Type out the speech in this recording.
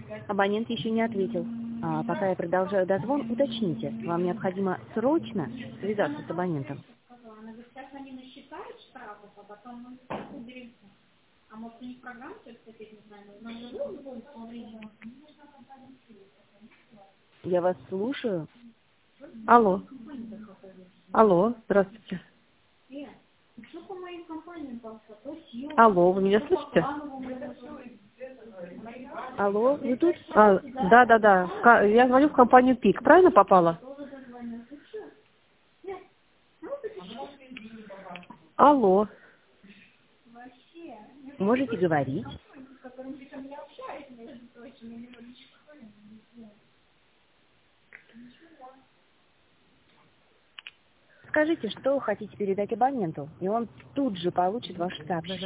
Абонент еще не ответил. А пока я продолжаю дозвон, уточните, вам необходимо срочно связаться с абонентом. Сейчас они насчитают штрафов, а потом мы уберемся. А может у них программа только теперь не знаю, но нам живу в любом исполнении. Я вас слушаю. Алло. Алло, здравствуйте. Что по моим компаниям просто? То съем, Алло, вы меня слышите? Алло, вы тут? Да. Я звоню в компанию ПИК. Правильно попала? Алло. Можете говорить? Скажите, что хотите передать абоненту, и он тут же получит ваше сообщение.